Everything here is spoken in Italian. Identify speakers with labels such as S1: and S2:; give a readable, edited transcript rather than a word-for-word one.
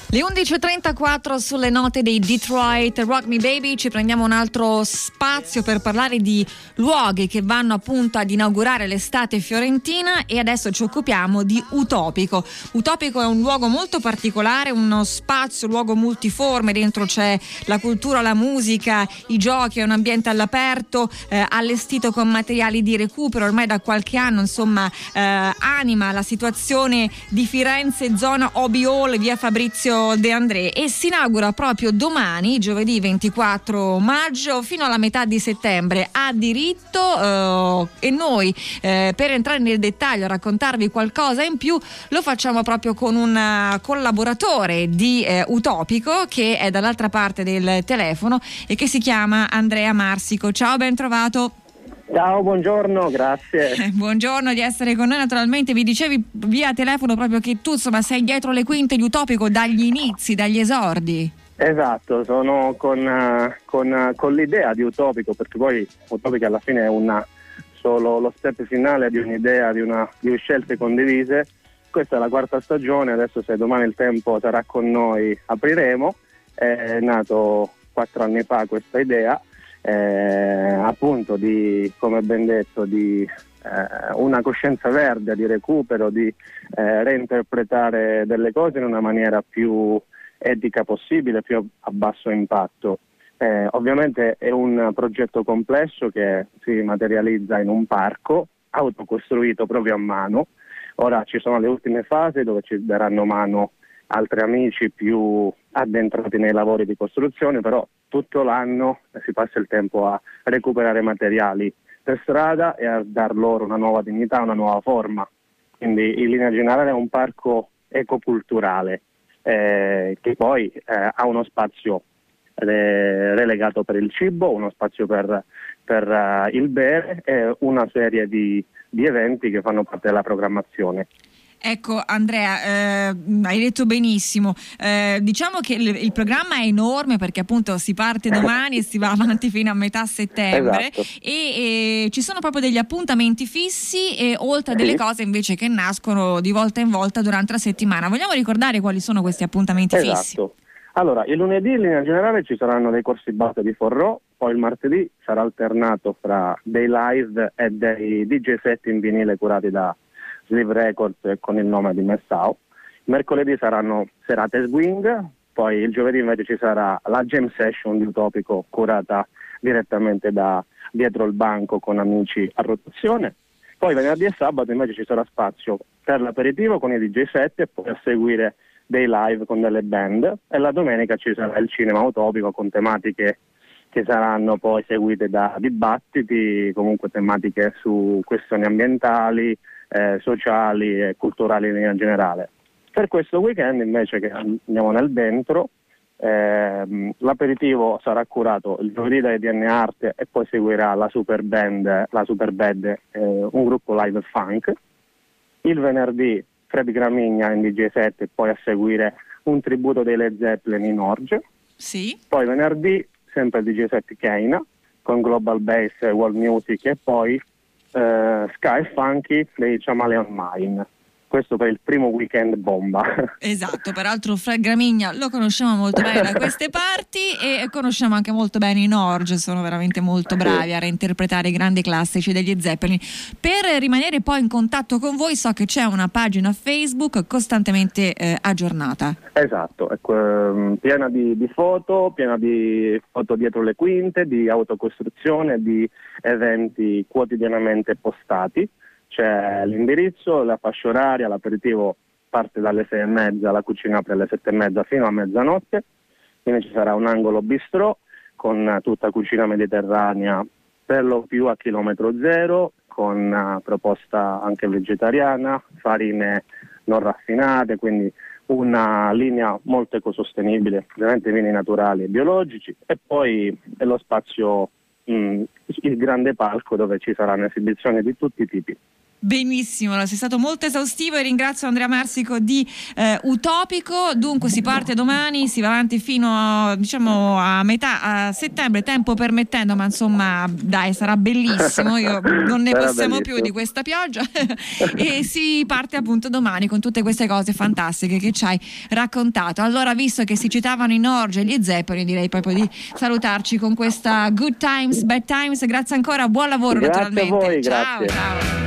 S1: Le 11.34 sulle note dei Detroit Rock Me Baby. Ci prendiamo un altro spazio per parlare di luoghi che vanno appunto ad inaugurare l'estate fiorentina, e adesso ci occupiamo di Utopico. Utopico è un luogo molto particolare, uno spazio, un luogo multiforme. Dentro c'è la cultura, la musica, i giochi, è un ambiente all'aperto, allestito con materiali di recupero. Ormai da qualche anno anima la situazione di Firenze, zona Obi Hall, via Fabrizio De André, e si inaugura proprio domani, giovedì 24 maggio, fino alla metà di settembre. Ha diritto, e noi per entrare nel dettaglio, raccontarvi qualcosa in più, lo facciamo proprio con un collaboratore di Utopico che è dall'altra parte del telefono e che si chiama Andrea Marsico. Ciao, ben trovato.
S2: Ciao, buongiorno, grazie.
S1: Buongiorno di essere con noi. Naturalmente vi dicevi via telefono proprio che tu sei dietro le quinte di Utopico dagli inizi, dagli esordi.
S2: Esatto, sono con l'idea di Utopico, perché poi Utopico alla fine è solo lo step finale di un'idea, di scelte condivise. Questa è la 4ª stagione, adesso se domani il tempo sarà con noi apriremo. È nato 4 anni fa questa idea. Appunto di, come ben detto, di una coscienza verde, di recupero, di reinterpretare delle cose in una maniera più etica possibile, più a basso impatto. Ovviamente è un progetto complesso che si materializza in un parco autocostruito proprio a mano. Ora ci sono le ultime fasi dove ci daranno mano altri amici più addentrati nei lavori di costruzione, però tutto l'anno si passa il tempo a recuperare materiali per strada e a dar loro una nuova dignità, una nuova forma. Quindi in linea generale è un parco ecoculturale che poi ha uno spazio relegato per il cibo, uno spazio per il bere e una serie di eventi che fanno parte della programmazione.
S1: Ecco Andrea, hai detto benissimo, diciamo che il programma è enorme perché appunto si parte domani e si va avanti fino a metà settembre.
S2: Esatto.
S1: e ci sono proprio degli appuntamenti fissi e oltre a delle cose invece che nascono di volta in volta durante la settimana. Vogliamo ricordare quali sono questi appuntamenti fissi?
S2: Esatto. Allora, il lunedì in linea generale ci saranno dei corsi base di Forró, poi il martedì sarà alternato fra dei live e dei DJ set in vinile curati da Sleeve Records con il nome di Messao. Mercoledì saranno serate swing, poi il giovedì invece ci sarà la jam session di Utopico curata direttamente da dietro il banco con amici a rotazione. Poi venerdì e sabato invece ci sarà spazio per l'aperitivo con i DJ set e poi a seguire dei live con delle band, e la domenica ci sarà il cinema Utopico con tematiche che saranno poi seguite da dibattiti, comunque tematiche su questioni ambientali, sociali e culturali in linea generale. Per questo weekend invece che andiamo nel dentro, l'aperitivo sarà curato il giovedì da EDN Arte e poi seguirà la Super Band, un gruppo live funk. Il venerdì Fred Gramigna in DJ set e poi a seguire un tributo dei Led Zeppelin in Orge.
S1: Sì.
S2: Poi venerdì sempre il DJ set Keina con Global Bass e World Music e poi Sky Funky dei Chameleon Mine. Questo per il primo weekend bomba.
S1: Esatto, peraltro Fred Gramigna lo conosciamo molto bene da queste parti e conosciamo anche molto bene i Norge, sono veramente molto bravi a reinterpretare i grandi classici degli Zeppelin. Per rimanere poi in contatto con voi so che c'è una pagina Facebook costantemente aggiornata.
S2: Esatto, piena di foto, piena di foto dietro le quinte, di autocostruzione, di eventi quotidianamente postati. C'è l'indirizzo, la fascia oraria, l'aperitivo parte dalle 6:30, la cucina apre alle 7:30 fino a mezzanotte, quindi ci sarà un angolo bistrò con tutta cucina mediterranea per lo più a chilometro zero, con proposta anche vegetariana, farine non raffinate, quindi una linea molto ecosostenibile, ovviamente vini naturali e biologici, e poi è lo spazio, il grande palco dove ci saranno esibizioni di tutti i tipi.
S1: Benissimo, sei stato molto esaustivo e ringrazio Andrea Marsico di Utopico. Dunque si parte domani, si va avanti fino diciamo a metà settembre, tempo permettendo, ma insomma dai, sarà bellissimo, io non ne possiamo più di questa pioggia e si parte appunto domani con tutte queste cose fantastiche che ci hai raccontato. Allora, visto che si citavano i Norge e gli Zeppelin, direi proprio di salutarci con questa Good Times, Bad Times. Grazie ancora, buon lavoro.
S2: Grazie
S1: naturalmente.
S2: a voi,
S1: ciao,
S2: grazie.
S1: ciao.